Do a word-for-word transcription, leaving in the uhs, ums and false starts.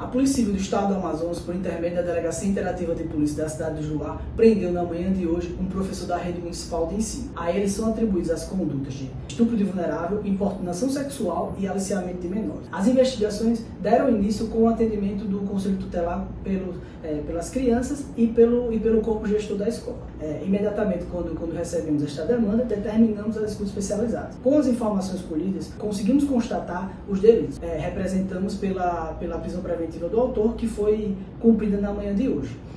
Polícia Civil do Estado do Amazonas, por intermédio da Delegacia Interativa de Polícia da cidade de Juá, prendeu na manhã de hoje um professor da rede municipal de ensino. A ele são atribuídas as condutas de estupro de vulnerável, importunação sexual e aliciamento de menores. As investigações deram início com o atendimento do Conselho Tutelar pelo, é, pelas crianças e pelo, e pelo corpo gestor da escola. É, imediatamente, quando, quando recebemos esta demanda, determinamos a escuta especializada. Com as informações colhidas, conseguimos constatar os delitos. É, representamos pela, pela prisão preventiva do autor, que foi cumprida na manhã de hoje.